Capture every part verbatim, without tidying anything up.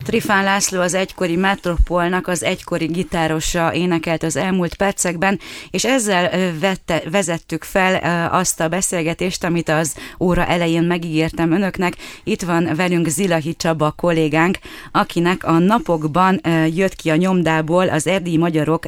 Trifán László az egykori Metropolnak az egykori gitárosa énekelt az elmúlt percekben, és ezzel vette, vezettük fel azt a beszélgetést, amit az óra elején megígértem önöknek. Itt van velünk Zilahi Csaba kollégánk, akinek a napokban jött ki a nyomdából az Erdélyi Magyarok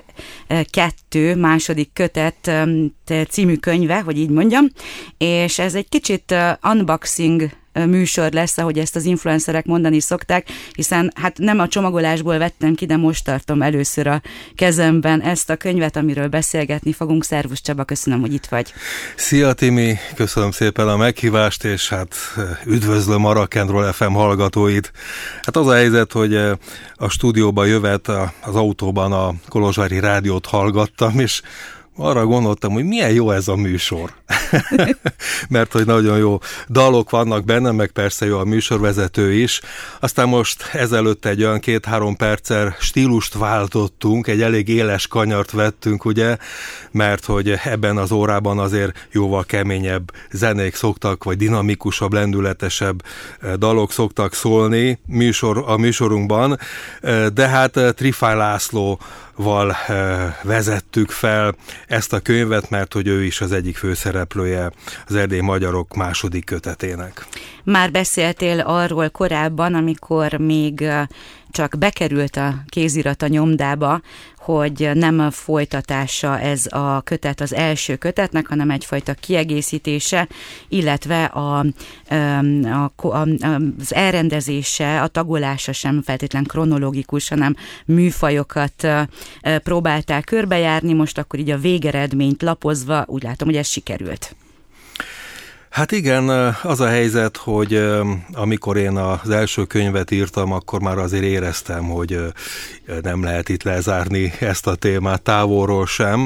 kettő második kötet című könyve, hogy így mondjam, és ez egy kicsit unboxing műsor lesz, ahogy ezt az influencerek mondani szokták, hiszen hát nem a csomagolásból vettem ki, de most tartom először a kezemben ezt a könyvet, amiről beszélgetni fogunk. Szervusz Csaba, köszönöm, hogy itt vagy. Szia Timi, köszönöm szépen a meghívást, és hát üdvözlöm a Rock and Roll ef em hallgatóit. Hát az a helyzet, hogy a stúdióba jövet az autóban a Kolozsvári rádiót hallgattam, és arra gondoltam, hogy milyen jó ez a műsor. Mert hogy nagyon jó dalok vannak benne, meg persze jó a műsorvezető is. Aztán most ezelőtt egy olyan két-három perccel stílust váltottunk, egy elég éles kanyart vettünk, ugye, mert hogy ebben az órában azért jóval keményebb zenék szoktak, vagy dinamikusabb, lendületesebb dalok szoktak szólni műsor, a műsorunkban, de hát Trifán László val vezettük fel ezt a könyvet, mert hogy ő is az egyik főszereplője az Erdélyi Magyarok második kötetének. Már beszéltél arról korábban, amikor még csak bekerült a kézirat a nyomdába, hogy nem a folytatása ez a kötet az első kötetnek, hanem egyfajta kiegészítése, illetve a, a, a, az elrendezése, a tagolása sem feltétlen kronológikus, hanem műfajokat próbáltál körbejárni, most akkor így a végeredményt lapozva úgy látom, hogy ez sikerült. Hát igen, az a helyzet, hogy amikor én az első könyvet írtam, akkor már azért éreztem, hogy nem lehet itt lezárni ezt a témát távolról sem,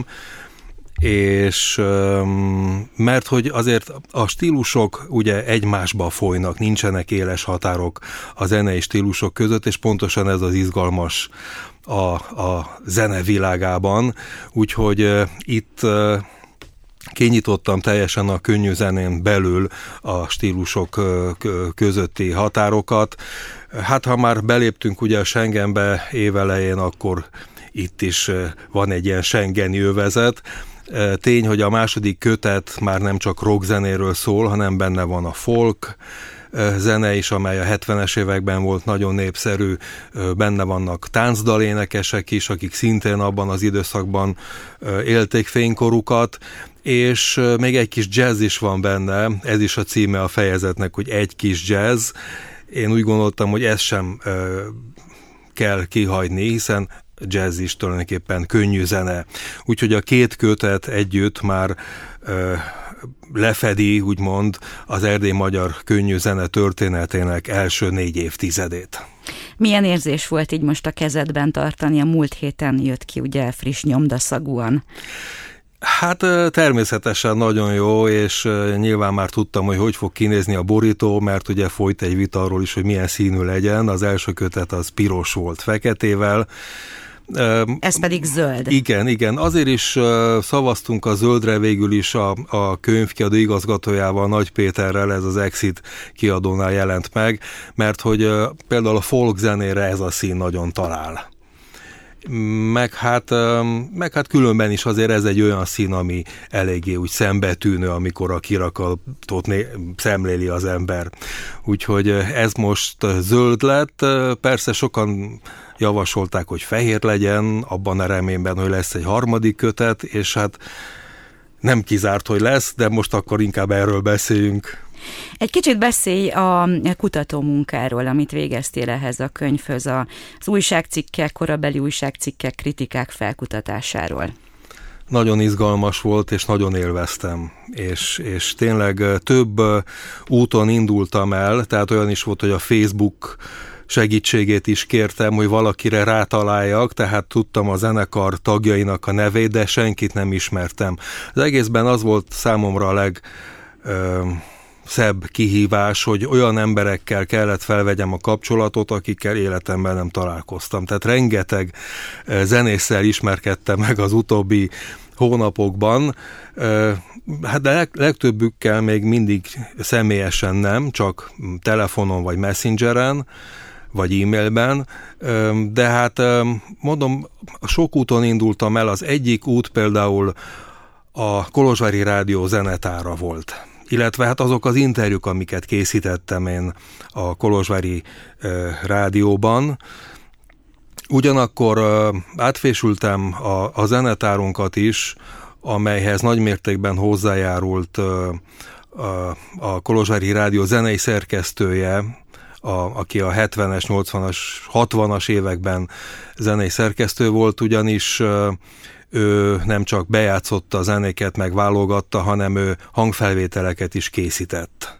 és mert hogy azért a stílusok ugye egymásba folynak, nincsenek éles határok a zenei stílusok között, és pontosan ez az izgalmas a, a zene világában, úgyhogy itt kinyitottam teljesen a könnyű zenén belül a stílusok közötti határokat. Hát ha már beléptünk ugye a Schengenbe évelején, akkor itt is van egy ilyen schengeni övezet. Tény, hogy a második kötet már nem csak rockzenéről szól, hanem benne van a folk zene is, amely a hetvenes években volt nagyon népszerű, benne vannak táncdalénekesek is, akik szintén abban az időszakban élték fénykorukat, és még egy kis jazz is van benne, ez is a címe a fejezetnek, hogy egy kis jazz. Én úgy gondoltam, hogy ezt sem kell kihagyni, hiszen jazz is tulajdonképpen könnyű zene. Úgyhogy a két kötet együtt már lefedi, úgymond, az erdélyi magyar könnyű zene történetének első négy évtizedét. Milyen érzés volt így most a kezedben tartani? A múlt héten jött ki ugye friss nyomdaszagúan. Hát természetesen nagyon jó, és nyilván már tudtam, hogy hogy fog kinézni a borító, mert ugye folyt egy vita arról is, hogy milyen színű legyen. Az első kötet az piros volt feketével. Ez pedig zöld. Igen, igen. Azért is szavaztunk a zöldre végül is a, a könyvkiadó igazgatójával, Nagy Péterrel, ez az Exit kiadónál jelent meg, mert hogy például a folk zenére ez a szín nagyon talál. Meg hát, meg hát különben is azért ez egy olyan szín, ami eléggé úgy szembetűnő, amikor a kirakatot né- szemléli az ember. Úgyhogy ez most zöld lett, persze sokan javasolták, hogy fehér legyen, abban a reményben, hogy lesz egy harmadik kötet, és hát nem kizárt, hogy lesz, de most akkor inkább erről beszéljünk. Egy kicsit beszélj a kutatómunkáról, amit végeztél ehhez a könyvhöz, az újságcikkek, korabeli újságcikkek, kritikák felkutatásáról. Nagyon izgalmas volt, és nagyon élveztem, és, és tényleg több úton indultam el, tehát olyan is volt, hogy a Facebook segítségét is kértem, hogy valakire rátaláljak, tehát tudtam a zenekar tagjainak a nevét, de senkit nem ismertem. Az egészben az volt számomra a leg... Ö, szebb kihívás, hogy olyan emberekkel kellett felvegyem a kapcsolatot, akikkel életemben nem találkoztam. Tehát rengeteg zenésszel ismerkedtem meg az utóbbi hónapokban, hát de legtöbbükkel még mindig személyesen nem, csak telefonon vagy messengeren, vagy e-mailben, de hát mondom, sok úton indultam el, az egyik út például a Kolozsvári Rádió zenetára volt, illetve hát azok az interjúk, amiket készítettem én a Kolozsvári Rádióban. Ugyanakkor átfésültem a, a zenetárunkat is, amelyhez nagymértékben hozzájárult a, a Kolozsvári Rádió zenei szerkesztője, a, aki a hetvenes, nyolcvanas, hatvanas években zenei szerkesztő volt, ugyanis ő nem csak bejátszotta a zenéket, meg válogatta, hanem ő hangfelvételeket is készített.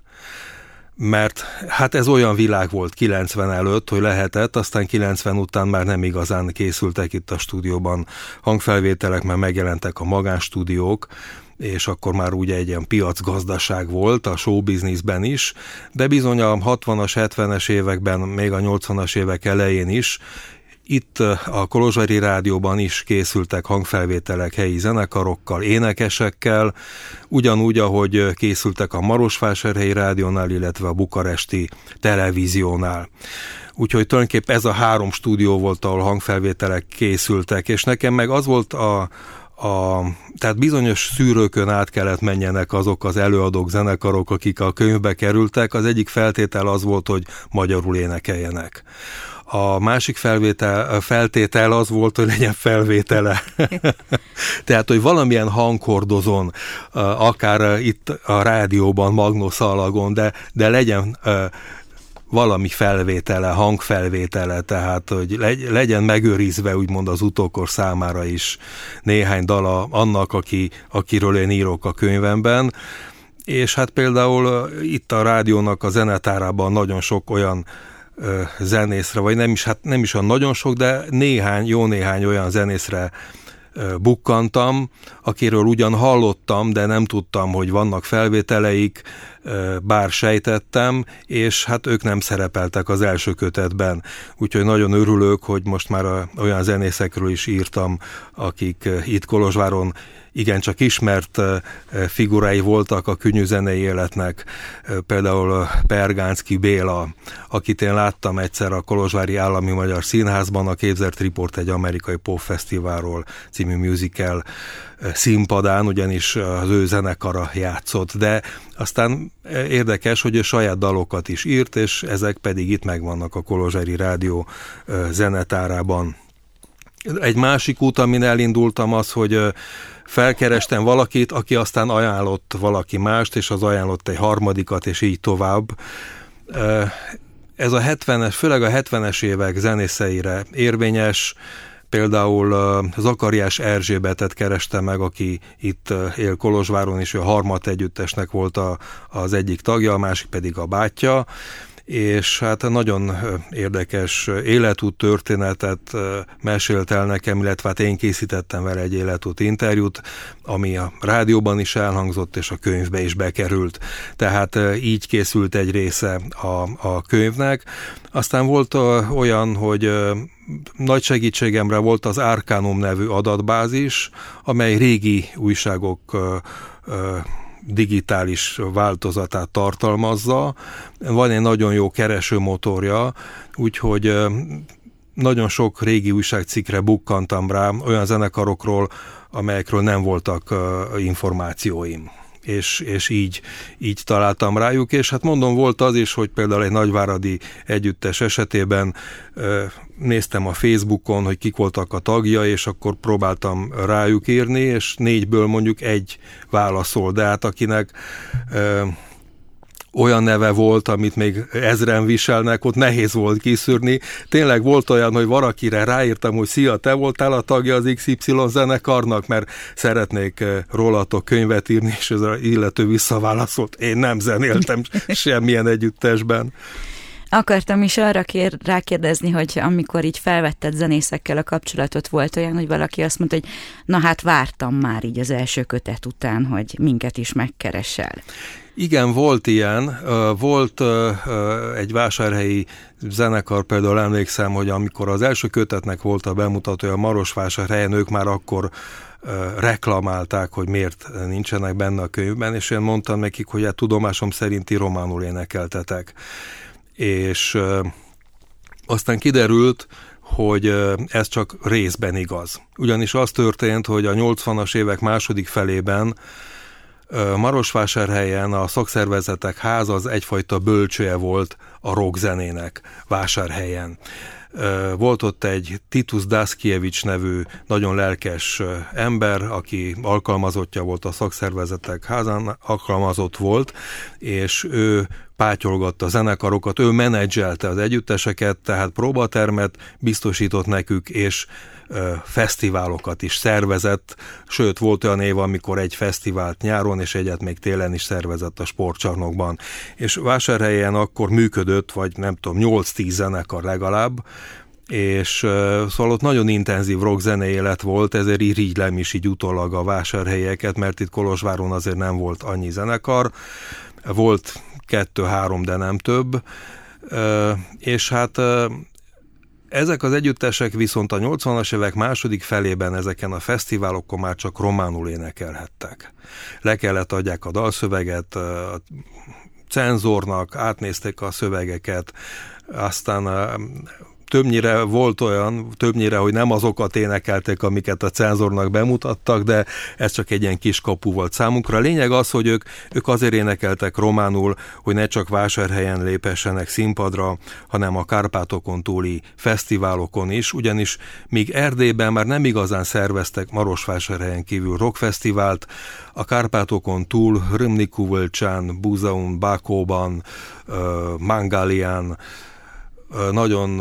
Mert hát ez olyan világ volt kilencven előtt, hogy lehetett, aztán kilencven után már nem igazán készültek itt a stúdióban hangfelvételek, mert megjelentek a magánstúdiók, és akkor már ugye egy ilyen piacgazdaság volt a showbizniszben is, de bizony a hatvanas, hetvenes években, még a nyolcvanas évek elején is, itt a Kolozsvári Rádióban is készültek hangfelvételek helyi zenekarokkal, énekesekkel, ugyanúgy, ahogy készültek a Marosvásárhelyi Rádiónál, illetve a bukaresti televíziónál. Úgyhogy tulajdonképpen ez a három stúdió volt, ahol hangfelvételek készültek, és nekem meg az volt a, a tehát bizonyos szűrőkön át kellett menjenek azok az előadók, zenekarok, akik a könyvbe kerültek. Az egyik feltétel az volt, hogy magyarul énekeljenek. A másik felvétel, feltétel az volt, hogy legyen felvétele. Tehát, hogy valamilyen hanghordozón, akár itt a rádióban, magnószalagon, de, de legyen valami felvétele, hangfelvétele, tehát, hogy legyen megőrizve, úgymond az utókor számára is néhány dala annak, aki, akiről én írok a könyvemben. És hát például itt a rádiónak a zenetárában nagyon sok olyan zenészre, vagy nem is, hát nem is olyan nagyon sok, de néhány, jó néhány olyan zenészre bukkantam, akiről ugyan hallottam, de nem tudtam, hogy vannak felvételeik, bár sejtettem, és hát ők nem szerepeltek az első kötetben. Úgyhogy nagyon örülök, hogy most már olyan zenészekről is írtam, akik itt Kolozsváron igencsak ismert figurái voltak a könnyű zenei életnek, például Pergánszky Béla, akit én láttam egyszer a Kolozsvári Állami Magyar Színházban, a Képzelt Riport egy amerikai popfesztiválról című musical színpadán, ugyanis az ő zenekara játszott, de aztán érdekes, hogy ő saját dalokat is írt, és ezek pedig itt megvannak a Kolozsvári Rádió zenetárában. Egy másik út, amin elindultam, az, hogy felkerestem valakit, aki aztán ajánlott valaki mást, és az ajánlott egy harmadikat, és így tovább. Ez a hetvenes, főleg a hetvenes évek zenészeire érvényes, például Zakariás Erzsébetet kerestem meg, aki itt él Kolozsváron, és ő a Harmat együttesnek volt a, az egyik tagja, a másik pedig a bátyja, és hát nagyon érdekes életút történetet mesélt el nekem, illetve hát én készítettem vele egy életút interjút, ami a rádióban is elhangzott, és a könyvbe is bekerült. Tehát így készült egy része a, a könyvnek. Aztán volt olyan, hogy nagy segítségemre volt az Arcanum nevű adatbázis, amely régi újságok digitális változatát tartalmazza. Van egy nagyon jó keresőmotorja, úgyhogy nagyon sok régi újságcikkre bukkantam rá olyan zenekarokról, amelyekről nem voltak információim. És, és így, így találtam rájuk, és hát mondom, volt az is, hogy például egy nagyváradi együttes esetében ö, néztem a Facebookon, hogy kik voltak a tagja, és akkor próbáltam rájuk írni, és négyből mondjuk egy válaszol, de hát akinek ö, olyan neve volt, amit még ezren viselnek, ott nehéz volt kiszűrni. Tényleg volt olyan, hogy valakire ráírtam, hogy szia, te voltál a tagja az iksz ipszilon zenekarnak, mert szeretnék rólatok könyvet írni, és az illető visszaválaszolt, én nem zenéltem semmilyen együttesben. Akartam is arra kér, rákérdezni, hogy amikor így felvetted zenészekkel a kapcsolatot, volt olyan, hogy valaki azt mondta, hogy na hát vártam már így az első kötet után, hogy minket is megkeresel. Igen, volt ilyen. Volt egy vásárhelyi zenekar, például emlékszem, hogy amikor az első kötetnek volt a bemutatója Marosvásárhelyen, ők már akkor reklamálták, hogy miért nincsenek benne a könyvben, és én mondtam nekik, hogy hát tudomásom szerinti románul énekeltetek. És Aztán kiderült, hogy ez csak részben igaz. Ugyanis az történt, hogy a nyolcvanas évek második felében Marosvásárhelyen a szakszervezetek háza az egyfajta bölcsője volt a rockzenének Vásárhelyen. Volt ott egy Titus Daszkiewicz nevű nagyon lelkes ember, aki alkalmazottja volt a szakszervezetek házán, alkalmazott volt, és ő pátyolgatta a zenekarokat, ő menedzselte az együtteseket, tehát próbatermet biztosított nekük, és ö, fesztiválokat is szervezett, sőt volt olyan év, amikor egy fesztivált nyáron, és egyet még télen is szervezett a sportcsarnokban. És Vásárhelyen akkor működött, vagy nem tudom, nyolc-tíz zenekar legalább, és uh, szóval ott nagyon intenzív rockzene élet volt, ezért irigylem is így utólag a vásárhelyeket, mert itt Kolozsváron azért nem volt annyi zenekar, volt kettő-három, de nem több, uh, és hát uh, ezek az együttesek viszont a nyolcvanas évek második felében ezeken a fesztiválokon már csak románul énekelhettek. Le kellett adják a dalszöveget, uh, a cenzornak, átnézték a szövegeket, aztán uh, többnyire volt olyan, többnyire, hogy nem azokat énekelték, amiket a cenzornak bemutattak, de ez csak egy ilyen kis kapu volt számunkra. A lényeg az, hogy ők, ők azért énekeltek románul, hogy ne csak Vásárhelyen lépessenek színpadra, hanem a Kárpátokon túli fesztiválokon is, ugyanis míg Erdélyben már nem igazán szerveztek Marosvásárhelyen kívül rockfesztivált, a Kárpátokon túl Rymniku-Völcsán, Buzaun, Bakóban, Mangálián, nagyon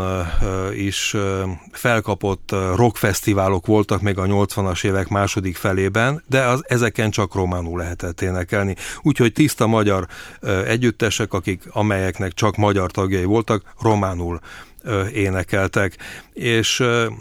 is felkapott rockfesztiválok voltak még a nyolcvanas évek második felében, de az, ezeken csak románul lehetett énekelni. Úgyhogy tiszta magyar együttesek, akik, amelyeknek csak magyar tagjai voltak, románul énekeltek. És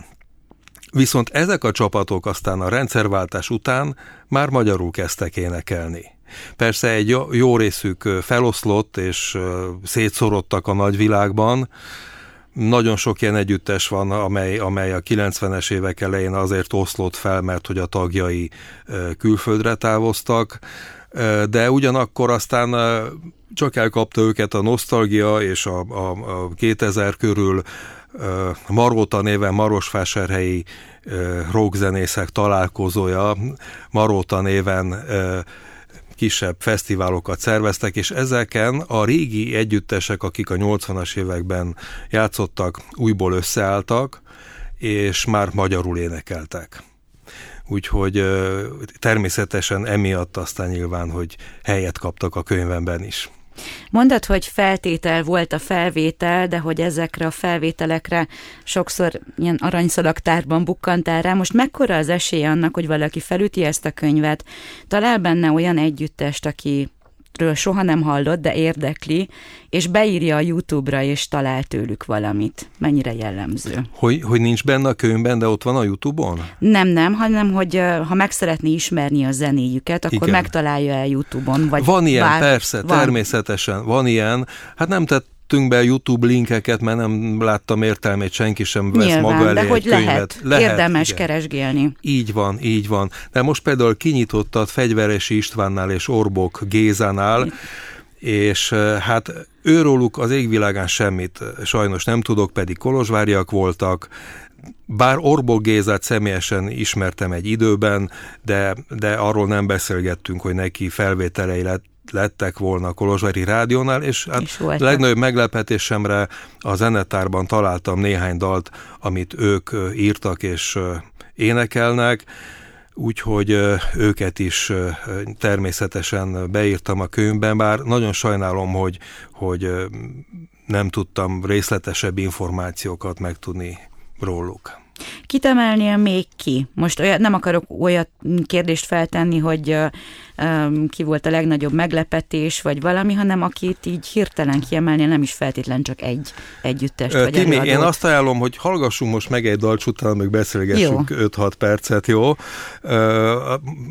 viszont ezek a csapatok aztán a rendszerváltás után már magyarul kezdtek énekelni. Persze egy jó, jó részük feloszlott, és szétszorodtak a nagyvilágban. Nagyon sok ilyen együttes van, amely, amely a kilencvenes évek elején azért oszlott fel, mert hogy a tagjai külföldre távoztak, de ugyanakkor aztán csak elkapta őket a nosztalgia, és a, a, a kétezer körül Maróta néven marosvásárhelyi rockzenészek találkozója, Maróta néven kisebb fesztiválokat szerveztek, és ezeken a régi együttesek, akik a nyolcvanas években játszottak, újból összeálltak, és már magyarul énekeltek. Úgyhogy természetesen emiatt aztán nyilván, hogy helyet kaptak a könyvemben is. Mondod, hogy feltétel volt a felvétel, de hogy ezekre a felvételekre sokszor ilyen aranyszalaktárban bukkantál rá. Most mekkora az esély annak, hogy valaki felüti ezt a könyvet, talál benne olyan együttest, akiről soha nem hallott, de érdekli, és beírja a YouTube-ra, és talál tőlük valamit. Mennyire jellemző? Hogy, hogy nincs benne a könyvben, de ott van a YouTube-on? Nem, nem, hanem hogy ha meg szeretné ismerni a zenéjüket, akkor igen, megtalálja el YouTube-on. Vagy van ilyen, bár, persze, van. Természetesen, van ilyen. Hát nem tettünk be YouTube linkeket, mert nem láttam értelmét, senki sem vesz nyilván, maga elé de hogy egy könyvet. Lehet, lehet, érdemes igen. keresgélni. Így van, így van. De most például kinyitottad Fegyveresi Istvánnál és Orbok Gézánál, és hát őróluk az égvilágán semmit sajnos nem tudok, pedig kolozsváriak voltak, bár Orbok Gézát személyesen ismertem egy időben, de, de arról nem beszélgettünk, hogy neki felvételei lett, lettek volna a Kolozsvári Rádiónál, és hát legnagyobb meglepetésemre a zenetárban találtam néhány dalt, amit ők írtak és énekelnek, úgyhogy őket is természetesen beírtam a könyvben, bár nagyon sajnálom, hogy, hogy nem tudtam részletesebb információkat megtudni róluk. Kit emelnél még ki? Most olyat, nem akarok olyat kérdést feltenni, hogy uh, um, ki volt a legnagyobb meglepetés, vagy valami, hanem akit így hirtelen kiemelnél, nem is feltétlen csak egy együttest, vagy Timi, előadót. Én azt ajánlom, hogy hallgassunk most meg egy dalt, utána meg beszélgessünk öt-hat percet, jó? Uh,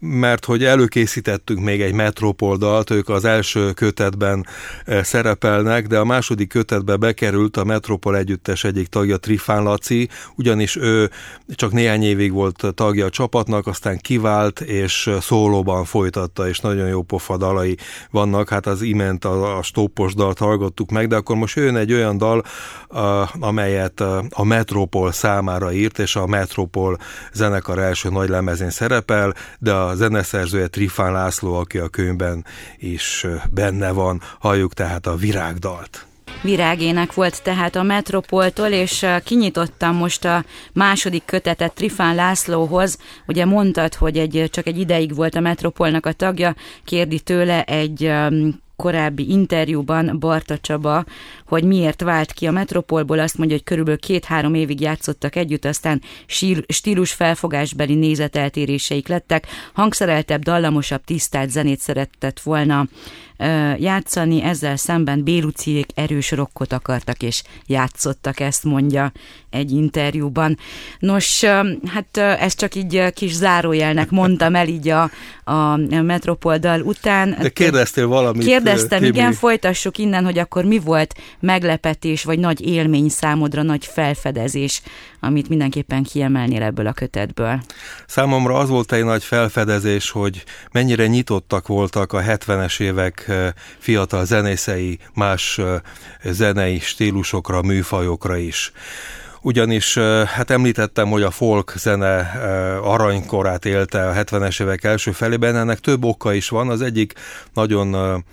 mert hogy előkészítettünk még egy Metropoldalt, ők az első kötetben szerepelnek, de a második kötetbe bekerült a Metropol együttes egyik tagja, Trifán Laci, ugyanis ő csak néhány évig volt tagja a csapatnak, aztán kivált, és szólóban folytatta, és nagyon jó pofa dalai vannak, hát az imént a, a stoppos dalt hallgattuk meg, de akkor most jön egy olyan dal, amelyet a Metropol számára írt, és a Metropol zenekar első nagy lemezén szerepel, de a zeneszerzője Trifán László, aki a könyvben is benne van. Halljuk tehát a Virágdalt. Virágének volt tehát a Metropoltól, és kinyitottam most a második kötetet Trifán Lászlóhoz. Ugye mondtad, hogy egy, csak egy ideig volt a Metropolnak a tagja, kérdi tőle egy korábbi interjúban Barta Csaba, hogy miért vált ki a Metropolból, azt mondja, hogy körülbelül két-három évig játszottak együtt, aztán stílusfelfogásbeli nézeteltéréseik lettek, hangszereltebb, dallamosabb, tisztált zenét szeretett volna játszani, ezzel szemben Béluciék erős rockot akartak, és játszottak, ezt mondja egy interjúban. Nos, hát ez csak így kis zárójelnek mondtam el így a, a Metropol dal után. De kérdeztél valamit. Kérdeztem, Tibi. Igen, folytassuk innen, hogy akkor mi volt meglepetés, vagy nagy élmény számodra, nagy felfedezés, amit mindenképpen kiemelnél ebből a kötetből. Számomra az volt egy nagy felfedezés, hogy mennyire nyitottak voltak a hetvenes évek fiatal zenészei más zenei stílusokra, műfajokra is. Ugyanis hát említettem, hogy a folk zene aranykorát élte a hetvenes évek első felében, ennek több oka is van. Az egyik nagyon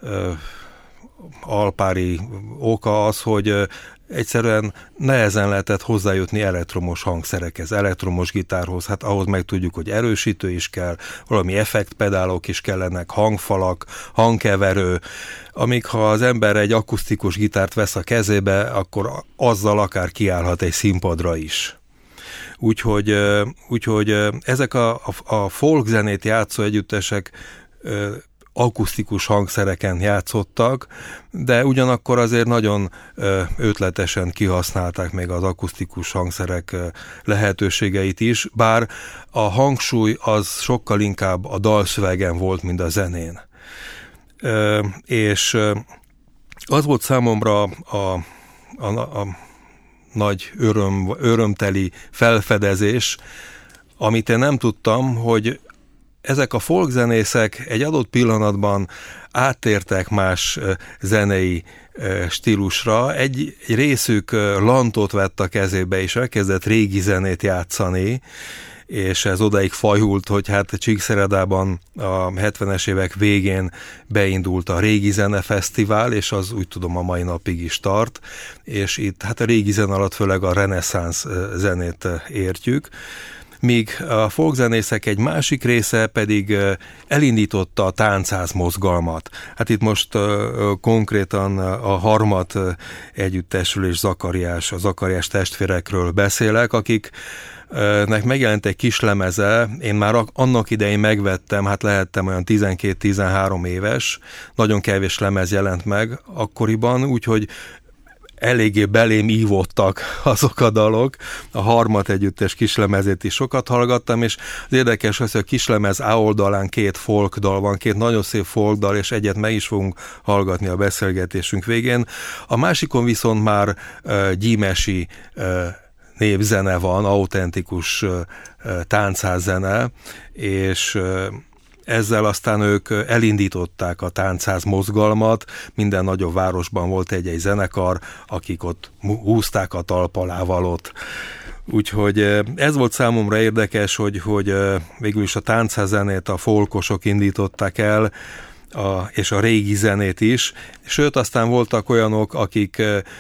alpári oka az, hogy egyszerűen nehezen lehetett hozzájutni elektromos hangszerekhez, elektromos gitárhoz, hát ahhoz meg tudjuk, hogy erősítő is kell, valami effektpedálok is kellenek, hangfalak, hangkeverő, amíg ha az ember egy akusztikus gitárt vesz a kezébe, akkor azzal akár kiállhat egy színpadra is. Úgyhogy, úgyhogy ezek a, a, a folk zenét játszó együttesek akusztikus hangszereken játszottak, de ugyanakkor azért nagyon ötletesen kihasználták még az akusztikus hangszerek lehetőségeit is, bár a hangsúly az sokkal inkább a dalszövegen volt, mint a zenén. És az volt számomra a, a, a nagy öröm, örömteli felfedezés, amit én nem tudtam, hogy ezek a folkzenészek egy adott pillanatban áttértek más zenei stílusra. Egy, egy részük lantot vett a kezébe, és elkezdett régi zenét játszani, és ez odaig fajult, hogy hát Csíkszeredában a hetvenes évek végén beindult a Régi Zene Fesztivál, és az úgy tudom a mai napig is tart, és itt hát a régi zene alatt főleg a reneszánsz zenét értjük. Míg a folkzenészek egy másik része pedig elindította a táncház mozgalmat. Hát itt most uh, konkrétan a Harmat együttesről és Zakariás, a Zakariás testvérekről beszélek, akiknek megjelent egy kis lemeze, én már annak idején megvettem, hát lehettem olyan tizenkét-tizenhárom éves, nagyon kevés lemez jelent meg akkoriban, úgyhogy eléggé belém ívottak azok a dalok, a Harmat együttes kislemezét is sokat hallgattam, és az érdekes az, hogy a kislemez A oldalán két folk dal van, két nagyon szép folk dal, és egyet meg is fogunk hallgatni a beszélgetésünk végén. A másikon viszont már uh, gyímesi uh, népzene van, autentikus uh, táncházene, és uh, ezzel aztán ők elindították a táncház mozgalmat, minden nagyobb városban volt egy-egy zenekar, akik ott húzták a talpalávalót. Úgyhogy ez volt számomra érdekes, hogy, hogy végül is a táncház-zenét a folkosok indították el, a, és a régi zenét is. Sőt, aztán voltak olyanok, akik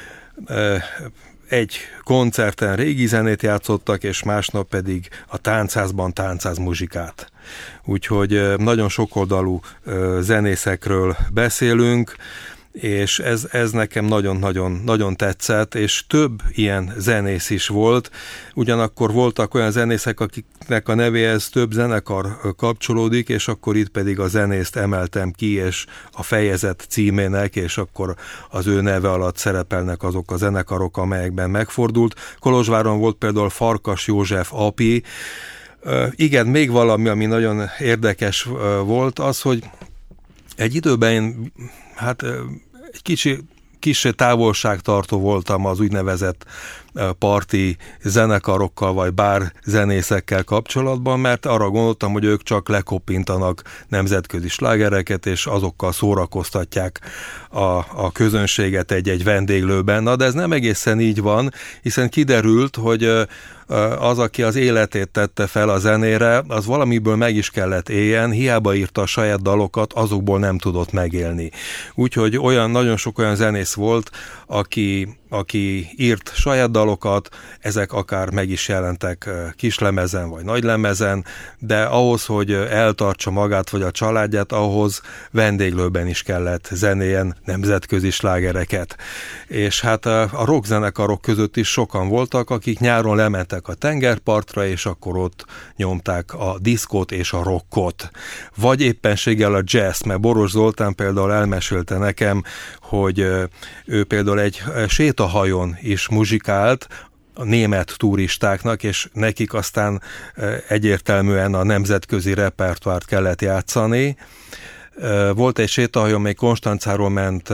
egy koncerten régi zenét játszottak, és másnap pedig a táncházban táncház muzsikát. Úgyhogy nagyon sokoldalú zenészekről beszélünk, és ez, ez nekem nagyon-nagyon nagyon tetszett, és több ilyen zenész is volt. Ugyanakkor voltak olyan zenészek, akiknek a nevéhez több zenekar kapcsolódik, és akkor itt pedig a zenészt emeltem ki, és a fejezet címének, és akkor az ő neve alatt szerepelnek azok a zenekarok, amelyekben megfordult. Kolozsváron volt például Farkas József Api, Igen, még valami, ami nagyon érdekes volt, az, hogy egy időben én, hát egy kicsi, kis távolságtartó voltam az úgynevezett parti zenekarokkal, vagy bár zenészekkel kapcsolatban, mert arra gondoltam, hogy ők csak lekoppintanak nemzetközi slágereket, és azokkal szórakoztatják a, a közönséget egy-egy vendéglőben. Na, de ez nem egészen így van, hiszen kiderült, hogy az, aki az életét tette fel a zenére, az valamiből meg is kellett éljen, hiába írta a saját dalokat, azokból nem tudott megélni. Úgyhogy olyan, nagyon sok olyan zenész volt, aki, aki írt saját dalokat, ezek akár meg is jelentek kislemezen vagy nagylemezen, de ahhoz, hogy eltartsa magát vagy a családját, ahhoz vendéglőben is kellett zenéljen nemzetközi slágereket. És hát a rockzenekarok között is sokan voltak, akik nyáron lementek a tengerpartra, és akkor ott nyomták a diszkót és a rockot. Vagy éppenséggel a jazz, mert Boros Zoltán például elmesélte nekem, hogy ő például egy sétahajón is muzsikált a német turistáknak, és nekik aztán egyértelműen a nemzetközi repertoárt kellett játszani. Volt egy sétahajó, amely Konstancáról ment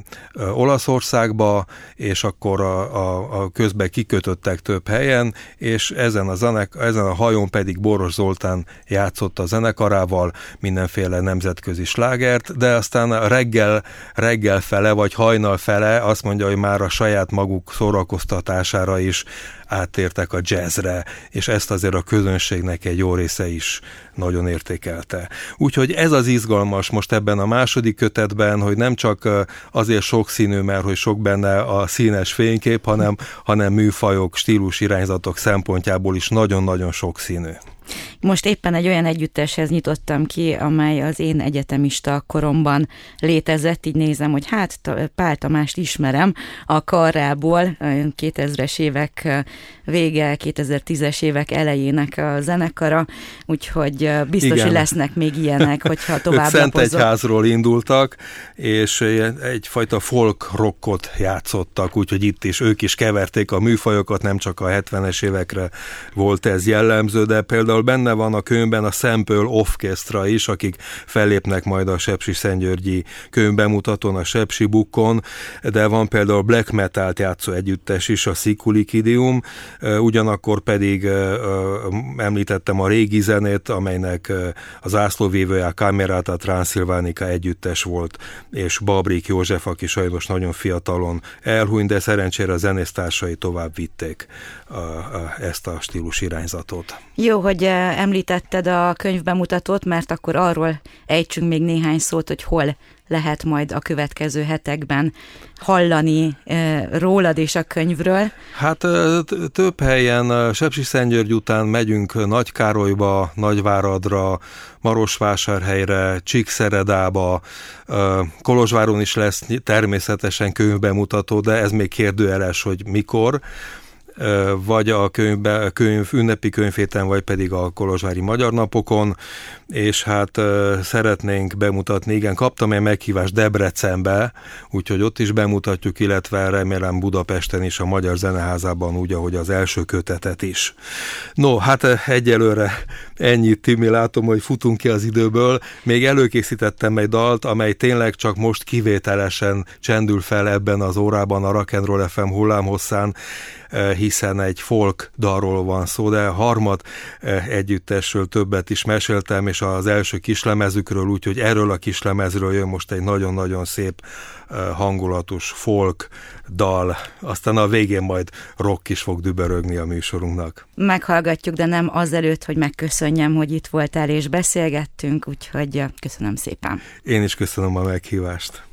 Olaszországba, és akkor a, a, a közben kikötöttek több helyen, és ezen a, zenek, ezen a hajón pedig Boros Zoltán játszott a zenekarával mindenféle nemzetközi slágert, de aztán reggel, reggel fele, vagy hajnal fele azt mondja, hogy már a saját maguk szórakoztatására is áttértek a jazzre, és ezt azért a közönségnek egy jó része is nagyon értékelte. Úgyhogy ez az izgalmas most ebben a második kötetben, hogy nem csak azért sokszínű, mert hogy sok benne a színes fénykép, hanem, hanem műfajok, stílus irányzatok szempontjából is nagyon-nagyon sokszínű. Most éppen egy olyan együtteshez nyitottam ki, amely az én egyetemista koromban létezett, így nézem, hogy hát Pál Tamást ismerem a Karrából, kétezres évek vége, kétezer-tízes évek elejének a zenekara, úgyhogy biztos, igen, hogy lesznek még ilyenek, hogyha tovább lapozok. Szentegyházról indultak, és egyfajta folk rockot játszottak, úgyhogy itt is ők is keverték a műfajokat, nem csak a hetvenes évekre volt ez jellemző, de például benne van a könyvben a Sample Orchestra is, akik fellépnek majd a sepsiszentgyörgyi könyvbemutatón, a Sepsi Bukkon, de van például black metalt játszó együttes is, a Siculikidium, ugyanakkor pedig említettem a régi zenét, amelynek az zászlóvívője a Camerata Transylvanica együttes volt, és Babrik József, aki sajnos nagyon fiatalon elhunyt, de szerencsére a zenésztársai tovább vitték a, a, ezt a stílus irányzatot. Jó, hogy említetted a könyvbemutatót, mert akkor arról ejtsünk még néhány szót, hogy hol lehet majd a következő hetekben hallani rólad és a könyvről. Hát több helyen, Sepsiszentgyörgy után megyünk Nagykárolyba, Nagyváradra, Marosvásárhelyre, Csíkszeredába, Kolozsváron is lesz természetesen könyvbemutató, de ez még kérdőjeles, hogy mikor, vagy a könyvbe, könyv, ünnepi könyvhéten, vagy pedig a kolozsvári Magyar Napokon, és hát szeretnénk bemutatni, igen, kaptam egy meghívást Debrecenbe, úgyhogy ott is bemutatjuk, illetve remélem Budapesten is a Magyar Zeneházában, úgy, ahogy az első kötetet is. No, hát egyelőre ennyit, Timi, látom, hogy futunk ki az időből. Még előkészítettem egy dalt, amely tényleg csak most kivételesen csendül fel ebben az órában a Rock and Roll ef em hullámhosszán, hiszen egy folk dalról van szó, de harmad együttesről többet is meséltem, és az első kislemezükről, úgyhogy erről a kislemezről jön most egy nagyon-nagyon szép hangulatos folk dal, aztán a végén majd rock is fog dübörögni a műsorunknak. Meghallgatjuk, de nem azelőtt, hogy megköszönjem, hogy itt voltál és beszélgettünk, úgyhogy köszönöm szépen. Én is köszönöm a meghívást.